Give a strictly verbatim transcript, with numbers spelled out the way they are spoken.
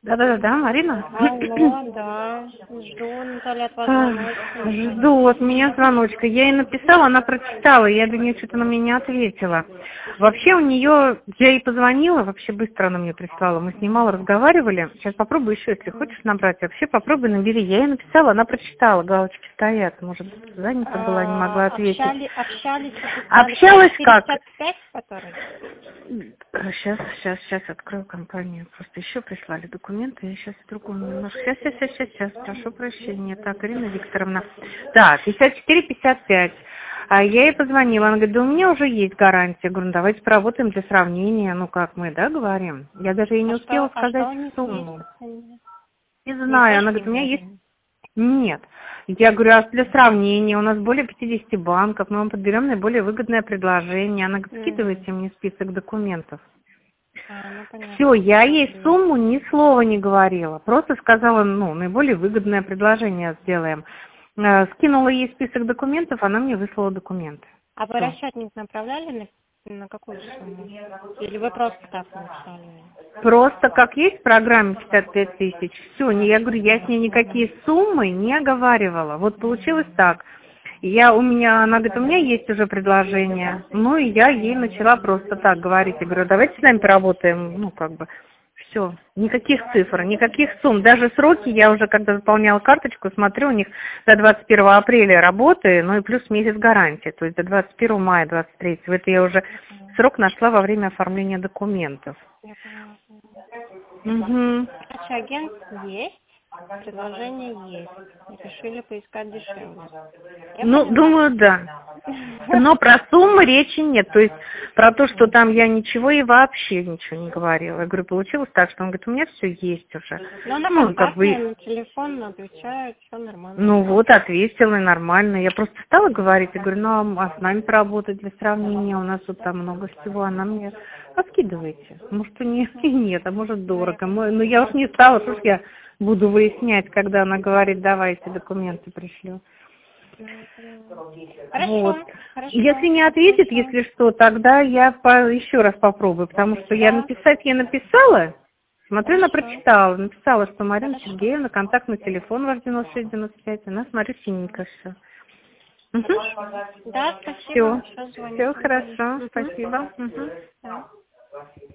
Да-да-да, Марина? Алло, да. Жду, Наталья, от вас А, звоночка. Жду от меня звоночка. Я ей написала, она прочитала, я до нее что-то на меня не ответила. Вообще у нее, я ей позвонила, вообще быстро она мне прислала. Мы с ней мало разговаривали. Сейчас попробуй еще, если хочешь набрать. Вообще попробуй набери. Я ей написала, она прочитала, галочки стоят. Может, занята была, не могла ответить. Общали, общались, вы писали Общалась как? пятьдесят пять, который? Сейчас, сейчас, сейчас открою компанию. Просто еще прислали документы. Я сейчас в другом немножко. Сейчас, сейчас, сейчас, сейчас, сейчас. Прошу прощения. Так, Ирина Викторовна. Да, пятьдесят четыре пятьдесят пять. А я ей позвонила. Она говорит, да у меня уже есть гарантия. Я говорю, ну, давайте поработаем для сравнения. Ну, как мы, да, говорим? Я даже ей не А успела что, а сказать что у них сумму. есть? Не Не знаю. Она слышно говорит, у меня есть... говорили? Нет. Я говорю, а для сравнения, у нас более пятидесяти банков, мы вам подберем наиболее выгодное предложение. Она говорит, Мгм. скидывайте мне список документов. А, ну Все, понятно, я ей посмотрю. сумму ни слова не говорила. Просто сказала, ну, наиболее выгодное предложение сделаем. Э, Скинула ей список документов, она мне выслала документы. А вы Всё. расчетник направляли на, на какую сумму? Или вы просто так написали? Просто как есть в программе пятьдесят пять тысяч, все, я говорю, я с ней никакие суммы не оговаривала. Вот получилось так. Я у меня, она говорит, у меня есть уже предложение. Ну и я ей начала просто так говорить. Я говорю, давайте с нами поработаем, ну как бы. Все, никаких цифр, никаких сумм. Даже сроки я уже, когда заполняла карточку, смотрю, у них до двадцать первого апреля работы, ну и плюс месяц гарантии, то есть до двадцать первого мая двадцать третьего. Это я уже срок нашла во время оформления документов. Я поняла. Угу. Короче, агент есть, предложение есть. Решили поискать дешевле. Я Ну, поняла. думаю, да. Но про суммы речи нет. То есть про то, что там я ничего и вообще ничего не говорила. Я говорю, получилось так, что он говорит, у меня все есть уже. Но она Ну, как контактная, бы, на телефон отвечает, все нормально. ну вот, ответила и нормально. Я просто стала говорить, я говорю, ну, а с нами поработать для сравнения, у нас тут там много всего. Она мне, подкидывайте. Может, у нее и нет, а может, дорого. Мы- Ну, я уж не стала, что ж я буду выяснять, когда она говорит, давайте документы пришлю. Вот. Хорошо, Если хорошо, не ответит, хорошо. если что, тогда я по, еще раз попробую, потому что я Да, написать ей написала, смотрю, она хорошо, прочитала, написала, что Марина хорошо. Сергеевна, контактный телефон ваш девяносто шесть девяносто пять, она, смотрю, синенько все. Хорошо. Да, спасибо. Все, Сейчас все звоните. хорошо, Угу. спасибо. Мгм. Да.